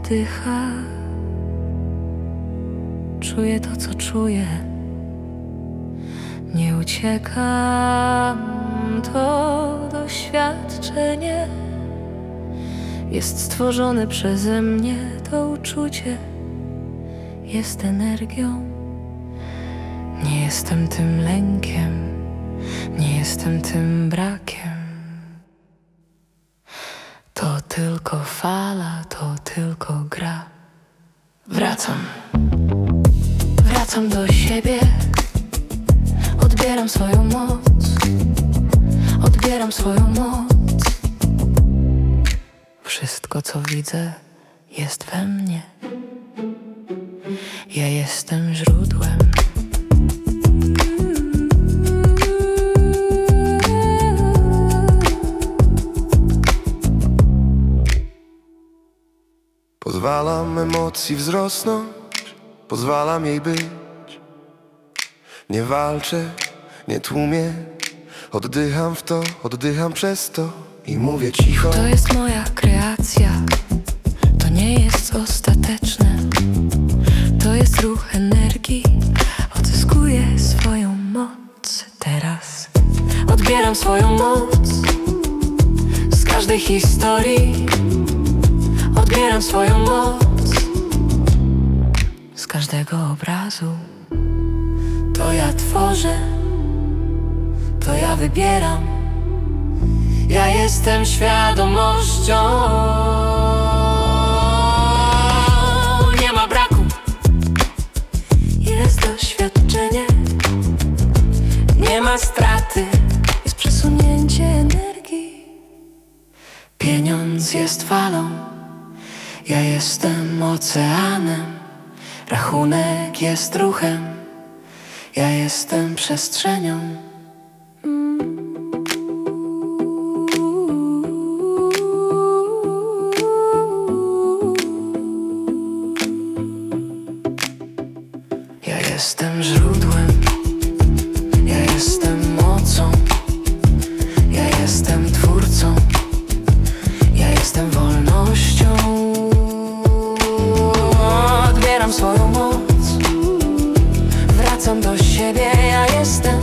oddycha. Czuję to, co czuję. Nie uciekam. To doświadczenie jest stworzone przeze mnie. To uczucie jest energią. Nie jestem tym lękiem, nie jestem tym brakiem. To tylko fala, to tylko gra. Wracam do siebie. Odbieram swoją moc. Odbieram swoją moc. Wszystko, co widzę, jest we mnie. Ja jestem źródłem. Pozwalam emocji wzrosnąć, pozwalam jej być. Nie walczę, nie tłumię, oddycham w to, oddycham przez to i mówię cicho. To jest moja kreacja, to nie jest ostateczne. To jest ruch energii, odzyskuję swoją moc. Teraz odbieram swoją moc z każdej historii. Odbieram swoją moc z każdego obrazu. To ja tworzę, to ja wybieram. Ja jestem świadomością. Nie ma braku. Jest doświadczenie. Nie ma straty. Jest przesunięcie energii. Pieniądz jest falą. Ja jestem oceanem. Rachunek jest ruchem. Ja jestem przestrzenią. Ja jestem źródłem. Ja jestem mocą. Ja jestem twórcą. Ja jestem wolnością. Odbieram swoją moc. Wracam do siebie. Ja jestem